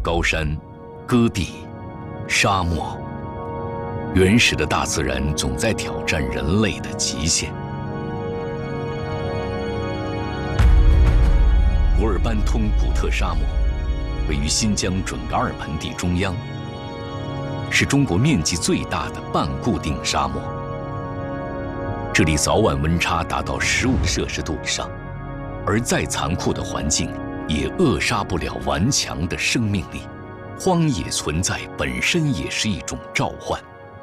高山、戈壁、沙漠，原始的大自然总在挑战人类的极限。古尔班通古特沙漠位于新疆准噶尔盆地中央，是中国面积最大的半固定沙漠。这里早晚温差达到15°C以上，而再残酷的环境也扼杀不了顽强的生命力。荒野存在本身也是一种召唤。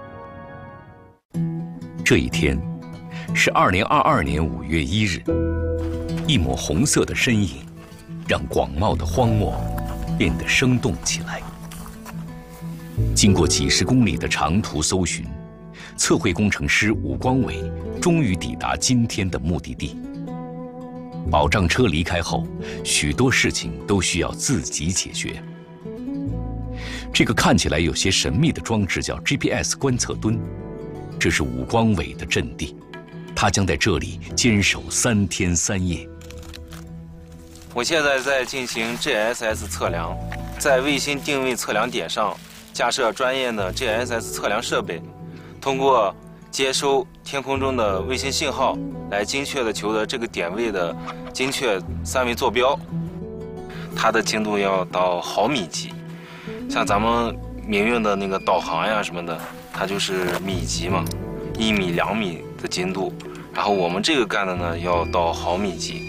这一天是2022年5月1日，一抹红色的身影让广袤的荒漠变得生动起来。经过几十公里的长途搜寻，测绘工程师武光伟终于抵达今天的目的地。保障车离开后，许多事情都需要自己解决。这个看起来有些神秘的装置叫 GPS 观测墩，这是武光伟的阵地，他将在这里坚守3天3夜。 我现在在进行 GNSS 测量，在卫星定位测量点上架设专业的 GNSS 测量设备，通过接收天空中的卫星信号，来精确地求得这个点位的精确3维坐标。它的精度要到毫米级，像咱们民用的那个导航呀什么的，它就是米级嘛，1米、2米的精度。然后我们这个干的呢，要到毫米级。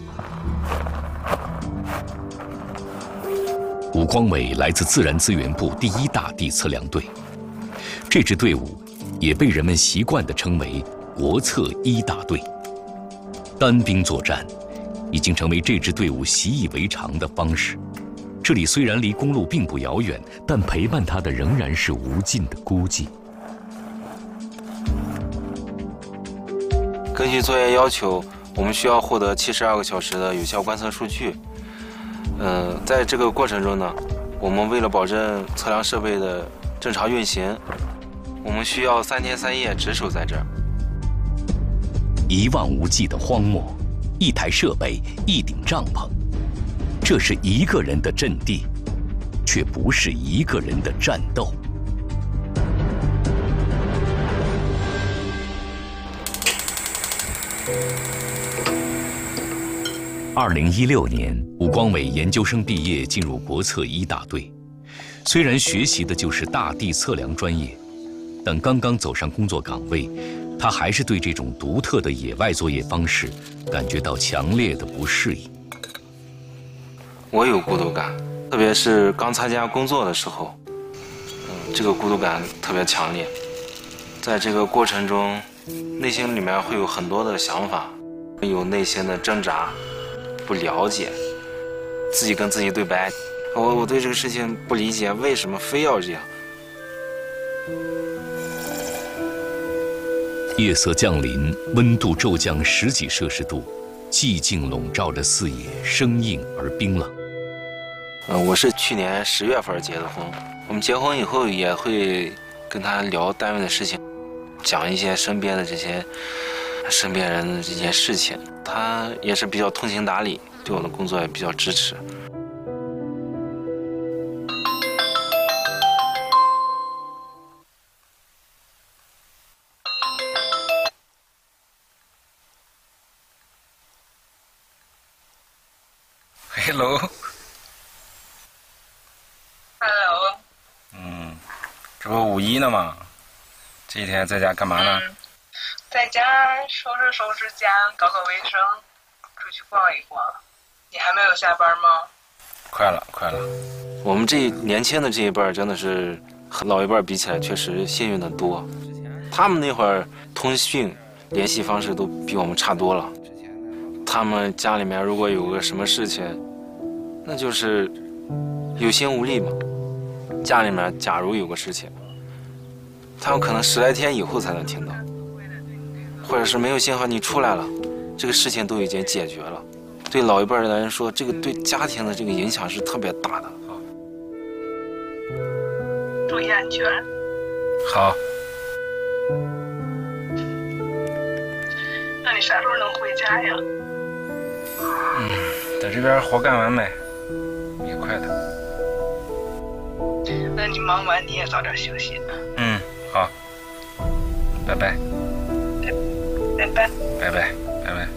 武光伟来自自然资源部第1大地测量队，这支队伍也被人们习惯地称为国测1大队。单兵作战已经成为这支队伍习以为常的方式。这里虽然离公路并不遥远，但陪伴他的仍然是无尽的孤寂。 根据作业要求，我们需要获得72个小时的有效观测数据。在这个过程中呢，我们为了保证测量设备的正常运行，我们需要3天3夜值守在这儿。 一望无际的荒漠，一台设备，一顶帐篷，这是一个人的阵地，却不是一个人的战斗。2016年，武光伟研究生毕业，进入国测1大队。虽然学习的就是大地测量专业，但刚刚走上工作岗位，他还是对这种独特的野外作业方式感觉到强烈的不适应。 我有孤独感，特别是刚参加工作的时候，这个孤独感特别强烈。在这个过程中，内心里面会有很多的想法，有内心的挣扎，不了解，自己跟自己对白。我对这个事情不理解，为什么非要这样？ 夜色降临，温度骤降10几摄氏度，寂静笼罩着四野，生硬而冰冷。 我是去年10月份结的婚，我们结婚以后也会跟他聊单位的事情，讲一些身边的这些身边人的这些事情。他也是比较通情达理，对我的工作也比较支持。Hello。这不5一呢吗？这几天在家干嘛呢？ 在家收拾收拾家，搞搞卫生，出去逛一逛。你还没有下班吗？ 快了。我们这年轻的这一辈真的是和老一辈比起来，确实幸运的多。他们那会儿通讯联系方式都比我们差多了。他们家里面如果有个什么事情，那就是有心无力嘛。家里面假如有个事情，他们可能10来天以后才能听到，或者是没有信号你出来了，这个事情都已经解决了。对老一辈的人说，这个对家庭的这个影响是特别大的。 注意安全。 好。 那你啥时候能回家呀？ 等这边活干完呗，也快的。 那你忙完你也早点休息。 嗯，好，拜拜。 拜拜。 拜拜，拜拜。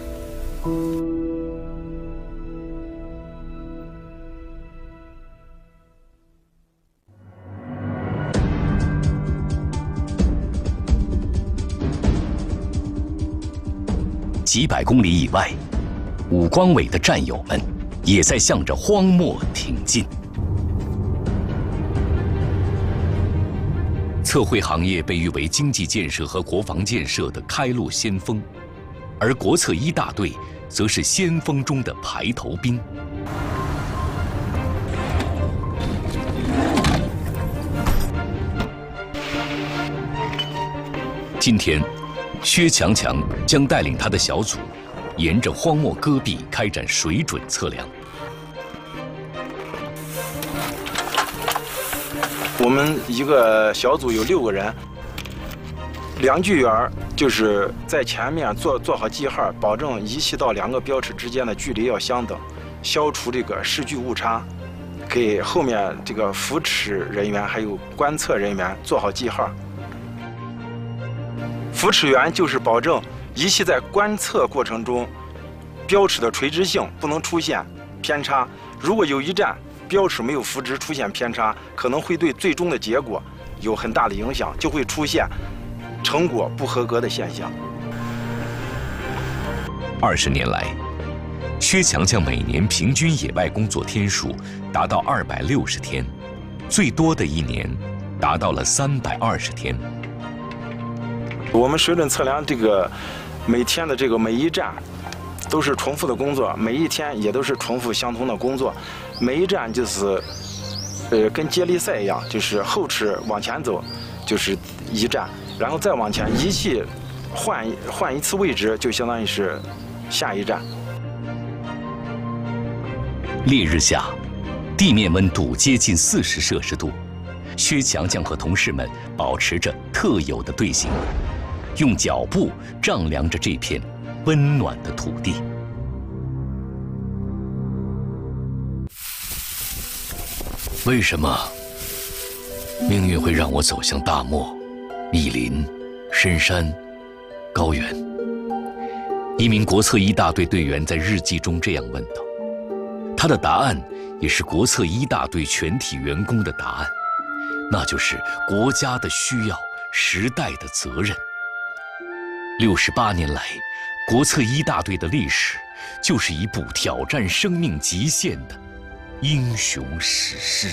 几百公里以外，武光伟的战友们也在向着荒漠挺进。测绘行业被誉为经济建设和国防建设的开路先锋，而国测一大队则是先锋中的排头兵。今天，薛强强将带领他的小组，沿着荒漠戈壁开展水准测量。 我们一个小组有6个人，量距员就是在前面做好记号，保证仪器到2个标尺之间的距离要相等，消除这个视距误差，给后面这个扶持人员还有观测人员做好记号。扶持员就是保证仪器在观测过程中标尺的垂直性不能出现偏差，如果有一站标尺没有扶直出现偏差，可能会对最终的结果有很大的影响，就会出现成果不合格的现象。 20年来，薛强强每年平均野外工作天数达到260天，最多的一年达到了320天。 我们水准测量这个每天的这个每一站都是重复的工作，每一天也都是重复相同的工作，每一站就是跟接力赛一样，就是后齿往前走就是一站，然后再往前，仪器换一次位置就相当于是下一站。 烈日下，地面温度接近40摄氏度，薛强强和同事们保持着特有的队形，用脚步丈量着这片温暖的土地。为什么命运会让我走向大漠、密林、深山、高原？一名国测一大队队员在日记中这样问道。他的答案也是国测一大队全体员工的答案，那就是国家的需要，时代的责任。68年来，国测一大队的历史就是一部挑战生命极限的英雄史诗。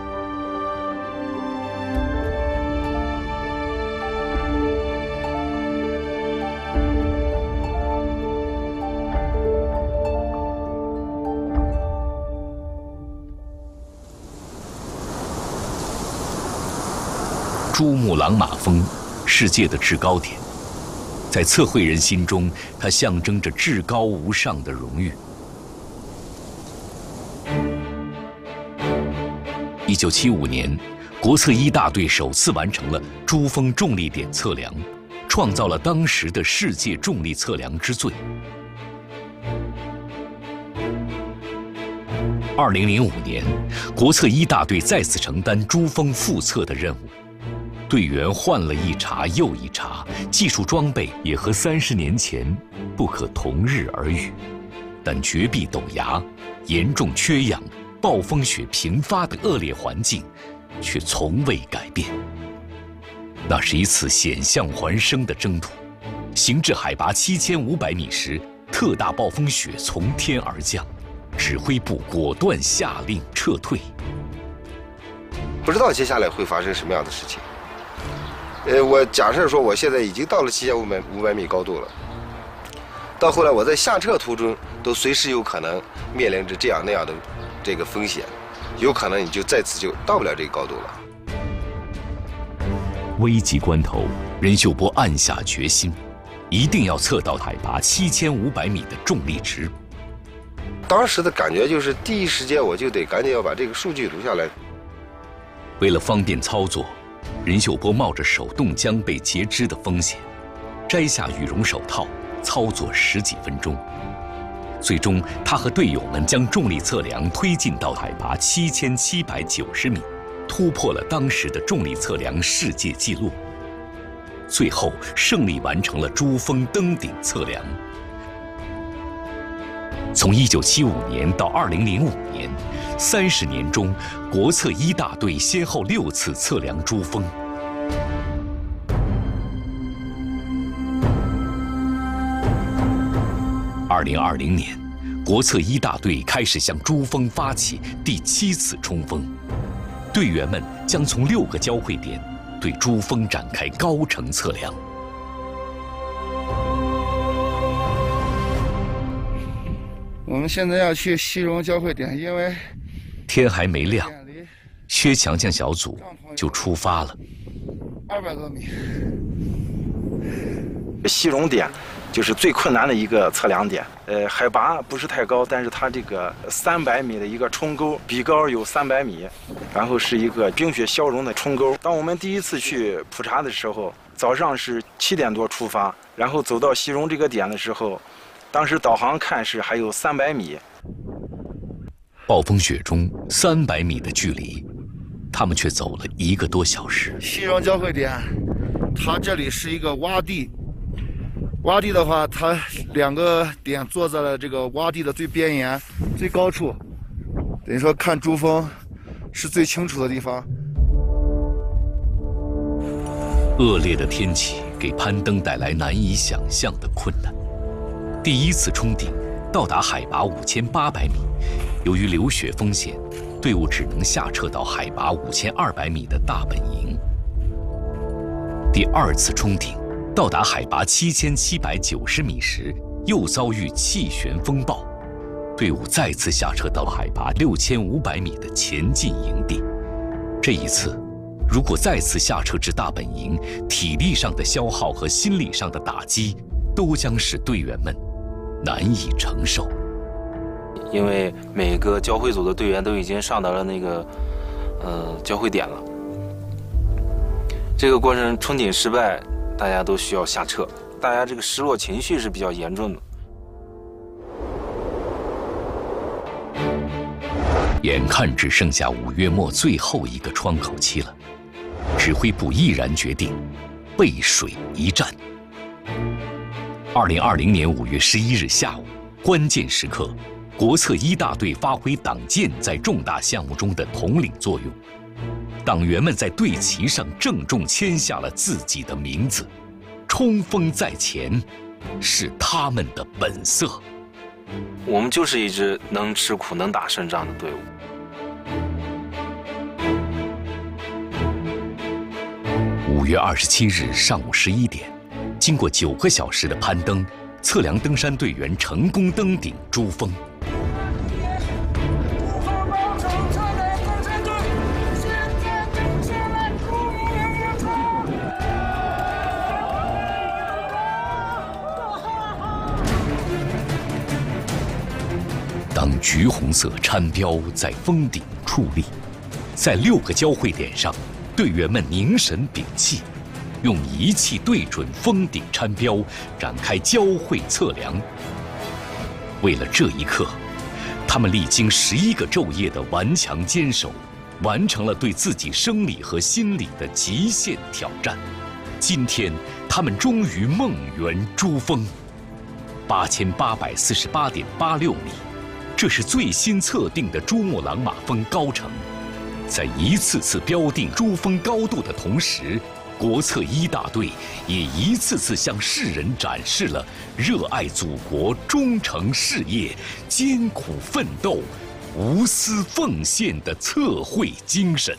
珠穆朗玛峰，世界的制高点，在测绘人心中，它象征着至高无上的荣誉。1975年，国测一大队首次完成了珠峰重力点测量，创造了当时的世界重力测量之最。2005年，国测一大队再次承担珠峰复测的任务。队员换了一茬又一茬，技术装备也和30年前不可同日而语，但绝壁陡崖、严重缺氧、暴风雪频发的恶劣环境却从未改变。那是一次险象环生的征途，行至海拔7500米时，特大暴风雪从天而降，指挥部果断下令撤退。 不知道接下来会发生什么样的事情。我假设说我现在已经到了7500米高度了，到后来我在下撤途中都随时有可能面临着这样那样的这个风险，有可能你就再次就到不了这个高度了。 危急关头，任秀波暗下决心，一定要测到海拔7500米的重力值。 当时的感觉就是第一时间我就得赶紧要把这个数据录下来。 为了方便操作，任秀波冒着手动将被截肢的风险，摘下羽绒手套，操作10几分钟。最终，他和队友们将重力测量推进到海拔7790米， 突破了当时的重力测量世界纪录，最后胜利完成了珠峰登顶测量。从1975年到2005年，30年中，国测1大队先后6次测量珠峰。2020年，国测1大队开始向珠峰发起第7次冲锋，队员们将从6个交汇点对珠峰展开高程测量。 我们现在要去西荣交汇点，因为天还没亮，薛强强小组就出发了。 200多米。 西荣点就是最困难的一个测量点，海拔不是太高，但是它这个300米的一个冲沟，比高有300米，然后是一个冰雪消融的冲沟。当我们第一次去普查的时候，早上是7点多出发，然后走到西荣这个点的时候，当时导航看是还有300米。 暴风雪中300米的距离，他们却走了1个多小时。 西荣交汇点，它这里是一个洼地。洼地的话，它2个点坐在了这个洼地的最边沿、最高处，等于说看珠峰是最清楚的地方。 恶劣的天气给攀登带来难以想象的困难。第1次冲顶到达海拔5800米，由于流雪风险，队伍只能下撤到海拔5200米的大本营。第2次冲顶到达海拔7790米时，又遭遇气旋风暴，队伍再次下撤到海拔6500米的前进营地。这一次，如果再次下撤至大本营，体力上的消耗和心理上的打击，都将使队员们难以承受。 因为每个交汇组的队员都已经上到了那个交汇点了，这个过程冲顶失败，大家都需要下撤，大家这个失落情绪是比较严重的。 眼看只剩下5月末最后一个窗口期了，指挥部毅然决定背水一战。2020年5月11日下午，关键时刻，国测1大队发挥党建在重大项目中的统领作用。党员们在队旗上郑重签下了自己的名字，冲锋在前，是他们的本色。 我们就是一支能吃苦、能打胜仗的队伍。 5月27日上午11点，经过9个小时的攀登，测量登山队员成功登顶珠峰。当橘红色餐标在峰顶矗立，在6个交汇点上，队员们凝神屏气，用仪器对准峰顶餐标，展开交汇测量。为了这一刻，他们历经11个昼夜的顽强坚守，完成了对自己生理和心理的极限挑战。今天，他们终于梦圆珠峰，8848.86米。这是最新测定的珠穆朗玛峰高程。在一次次标定珠峰高度的同时，国测1大队也一次次向世人展示了热爱祖国、忠诚事业、艰苦奋斗、无私奉献的测绘精神。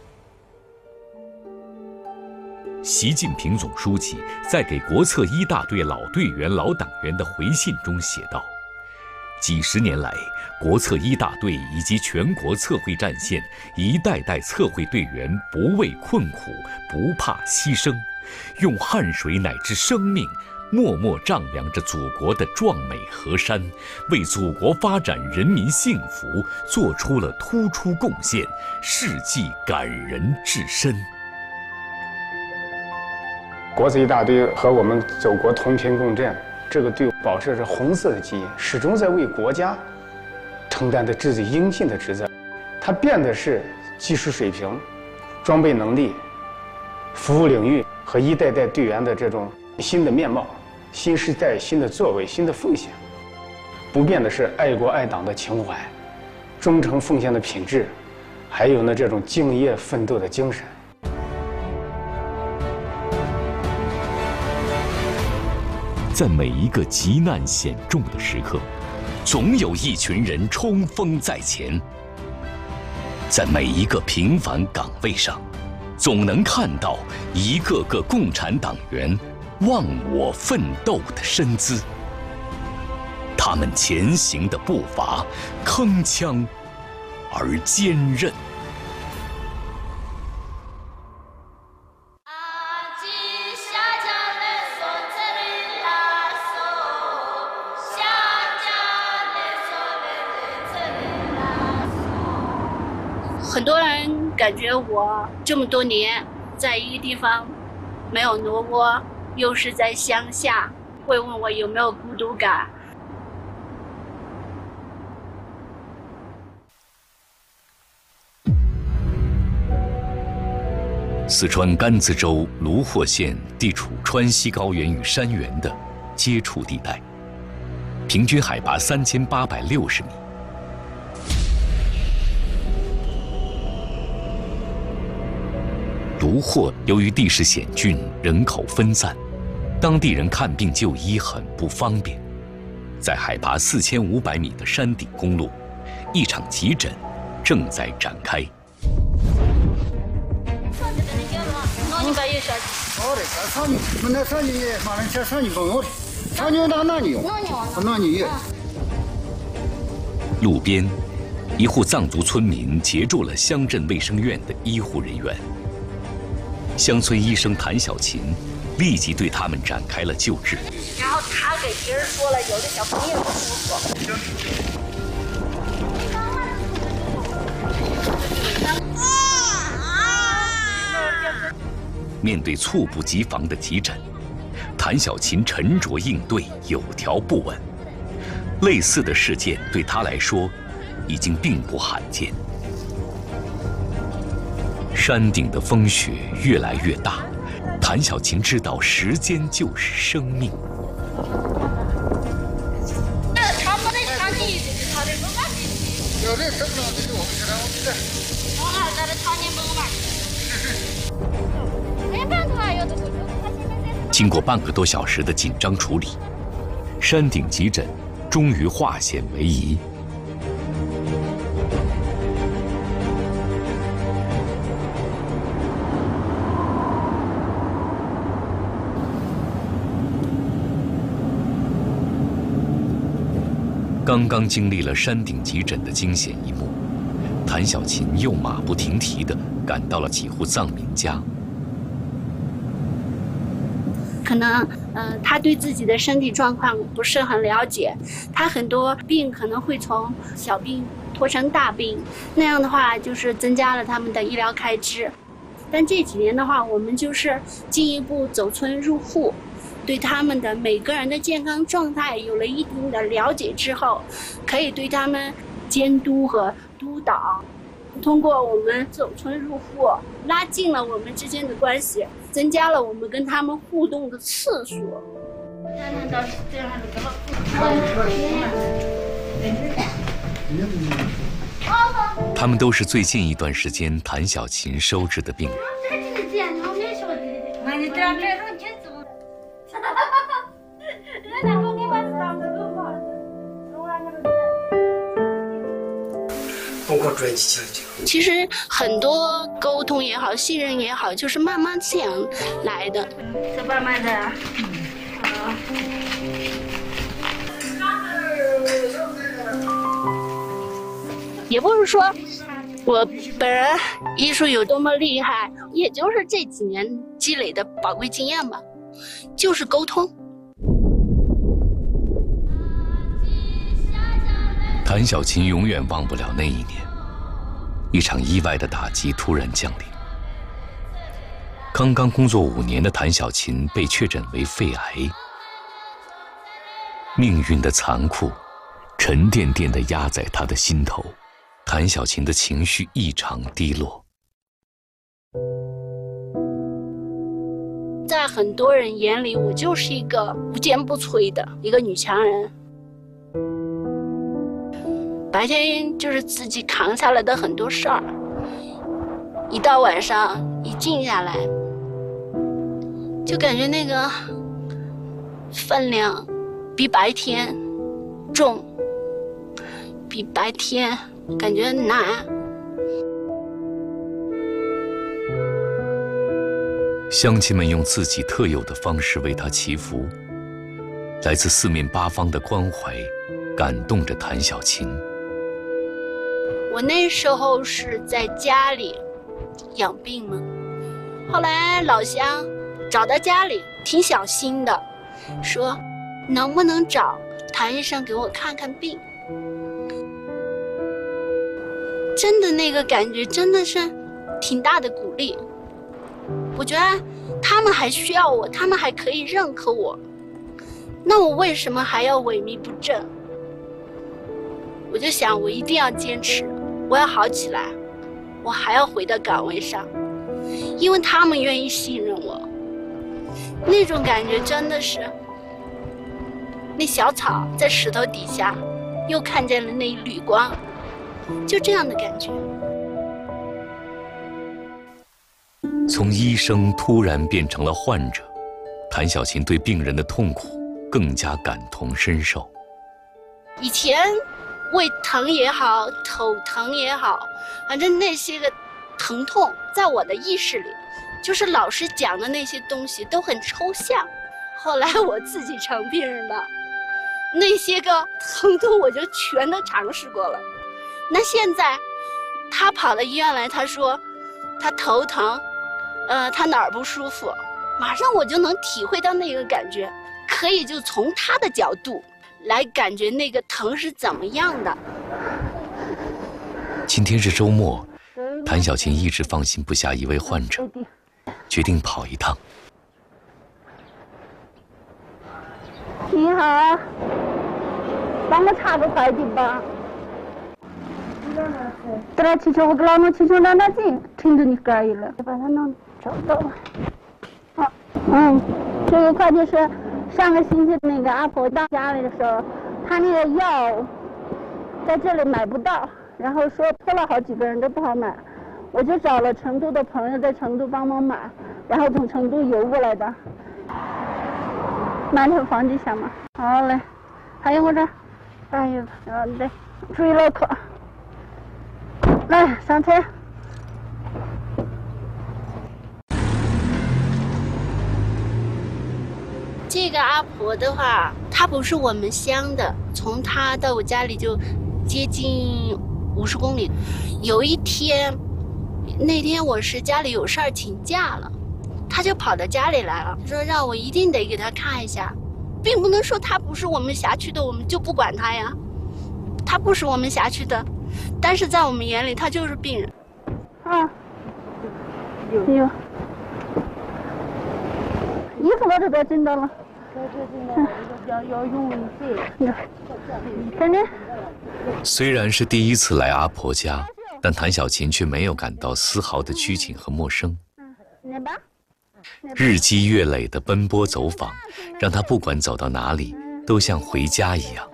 习近平总书记在给国测1大队老队员、老党员的回信中写道：几十年来，国测1大队以及全国测绘战线一代代测绘队员不畏困苦，不怕牺牲，用汗水乃至生命，默默丈量着祖国的壮美河山，为祖国发展、人民幸福做出了突出贡献，事迹感人至深。 国测1大队和我们祖国同频共振。这个队伍保持着红色的基因，始终在为国家承担着自己应尽的职责。它变的是技术水平， 装备能力、服务领域和一代代队员的这种新的面貌、新时代新的作为、新的奉献。不变的是爱国爱党的情怀、忠诚奉献的品质，还有呢这种敬业奋斗的精神。 在每一个急难险重的时刻，总有一群人冲锋在前。在每一个平凡岗位上，总能看到一个个共产党员忘我奋斗的身姿。他们前行的步伐铿锵而坚韧。 很多人感觉我这么多年在一个地方没有挪窝，又是在乡下，会问我有没有孤独感。 四川甘孜州卢霍县地处川西高原与山原的接触地带，平均海拔3860米。卢霍由于地势险峻，人口分散，当地人看病就医很不方便。在海拔4500米的山顶公路，一场急诊正在展开。路边，一户藏族村民截住了乡镇卫生院的医护人员。乡村医生谭小琴立即对他们展开了救治。 然后他给别人说了，有的小朋友不舒服。 面对猝不及防的急诊，谭小琴沉着应对，有条不紊。类似的事件对他来说已经并不罕见。山顶的风雪越来越大，谭小琴知道时间就是生命。经过半个多小时的紧张处理，山顶急诊终于化险为夷。刚刚经历了山顶急诊的惊险一幕，谭小琴又马不停蹄地赶到了几户藏民家。 可能他对自己的身体状况不是很了解，他很多病可能会从小病拖成大病，那样的话就是增加了他们的医疗开支。但这几年的话，我们就是进一步走村入户，对他们的每个人的健康状态有了一定的了解之后，可以对他们监督和督导。通过我们走村入户，拉近了我们之间的关系，增加了我们跟他们互动的次数。 他们都是最近一段时间谭小琴收治的病人。 其实很多沟通也好，信任也好，就是慢慢这样来的。这慢慢的，也不是说我本人医术有多么厉害，也就是这几年积累的宝贵经验吧，就是沟通。 谭小琴永远忘不了那一年，一场意外的打击突然降临。刚刚工作5年的谭小琴被确诊为肺癌，命运的残酷沉甸甸地压在她的心头，谭小琴的情绪异常低落。 很多人眼里，我就是一个无坚不摧的一个女强人。白天就是自己扛下来的很多事儿，一到晚上一静下来，就感觉那个分量比白天重，比白天感觉难。 乡亲们用自己特有的方式为他祈福，来自四面八方的关怀感动着谭小琴。 我那时候是在家里养病嘛，后来老乡找到家里，挺小心的，说能不能找谭医生给我看看病。真的那个感觉真的是挺大的鼓励。我觉得他们还需要我，他们还可以认可我，那我为什么还要萎靡不振？我就想我一定要坚持，我要好起来，我还要回到岗位上，因为他们愿意信任我。那种感觉真的是，那小草在石头底下又看见了那一缕光，就这样的感觉。 从医生突然变成了患者，谭小琴对病人的痛苦更加感同身受。 以前胃疼也好，头疼也好，反正那些个疼痛在我的意识里，就是老师讲的那些东西都很抽象。后来我自己成病人了，那些个疼痛我就全都尝试过了。那现在他跑到医院来，他说他头疼，他哪儿不舒服，马上我就能体会到那个感觉，可以就从他的角度来感觉那个疼是怎么样的。 今天是周末，谭小琴一直放心不下一位患者，决定跑一趟。 你好，帮我查个快递吧。这来气球我给老弄气球让它进，停着你可以了，把它弄找到了。好，这个快递是上个星期那个阿婆到家里的时候，她那个药在这里买不到，然后说托了好几个人都不好买，我就找了成都的朋友在成都帮忙买，然后从成都邮过来的。馒头放地下嘛。好嘞，还有我这儿，还有，对，注意唠嗑。来，上车。 这个阿婆的话，她不是我们乡的，从她到我家里就接近50公里。有一天，那天我是家里有事儿请假了，她就跑到家里来了，说让我一定得给她看一下，并不能说她不是我们辖区的，我们就不管她呀。她不是我们辖区的，但是在我们眼里，她就是病人。 啊，有。衣服我这边整到了。要用这。真的。 虽然是第一次来阿婆家，但谭小琴却没有感到丝毫的拘谨和陌生。日积月累的奔波走访，让她不管走到哪里，都像回家一样。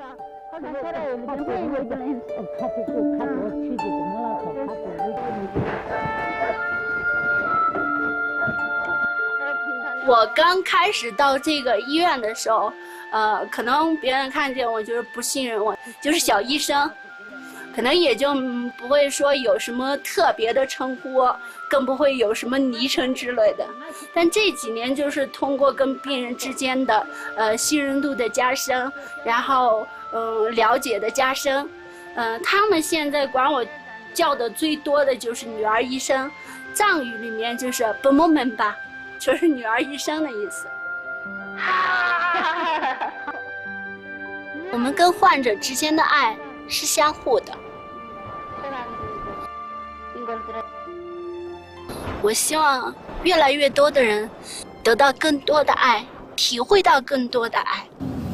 我刚开始到这个医院的时候，可能别人看见我就是不信任我，就是小医生，可能也就不会说有什么特别的称呼，更不会有什么昵称之类的。但这几年就是通过跟病人之间的信任度的加深，然后了解的加深，他们现在管我叫的最多的就是女儿医生，藏语里面就是 "Bemomen" 就是女儿医生的意思。我们跟患者之间的爱是相互的。我希望越来越多的人得到更多的爱，体会到更多的爱。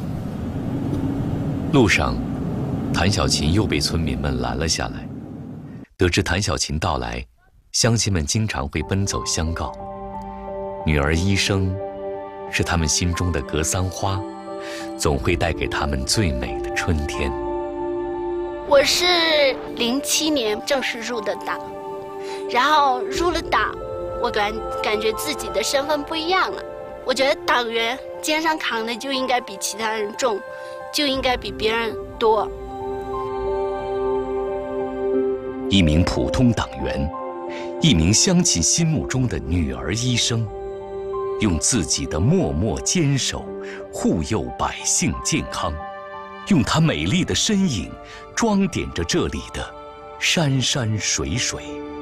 路上，谭小琴又被村民们拦了下来。得知谭小琴到来，乡亲们经常会奔走相告。女儿医生， 是他们心中的格桑花，总会带给他们最美的春天。 我是07年正式入的党，然后入了党，我感觉自己的身份不一样了。我觉得党员肩上扛的就应该比其他人重，就应该比别人多。 一名普通党员，一名乡亲心目中的女儿医生，用自己的默默坚守护佑百姓健康，用她美丽的身影装点着这里的山山水水。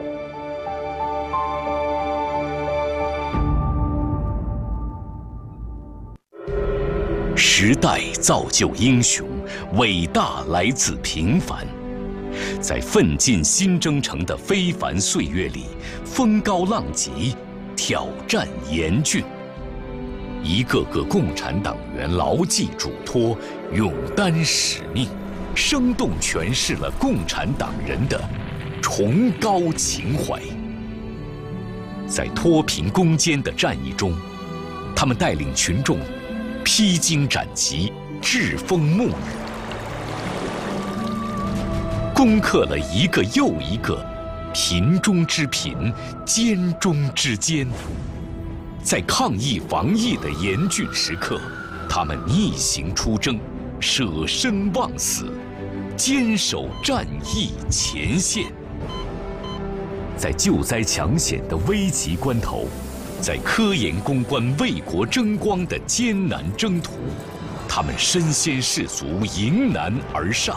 时代造就英雄，伟大来自平凡。在奋进新征程的非凡岁月里，风高浪急，挑战严峻。一个个共产党员牢记嘱托，勇担使命，生动诠释了共产党人的崇高情怀。在脱贫攻坚的战役中，他们带领群众披荆斩棘，栉风沐雨，攻克了一个又一个贫中之贫、艰中之艰。在抗疫防疫的严峻时刻，他们逆行出征，舍生忘死，坚守战役前线。在救灾抢险的危急关头，在科研攻关为国争光的艰难征途，他们身先士卒，迎难而上。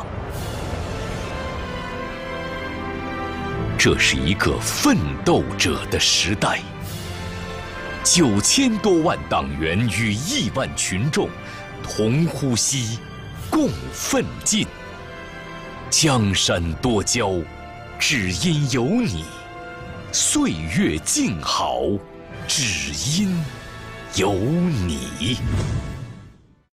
这是一个奋斗者的时代，9000多万党员与亿万群众同呼吸，共奋进。江山多娇，只因有你；岁月静好，只因有你。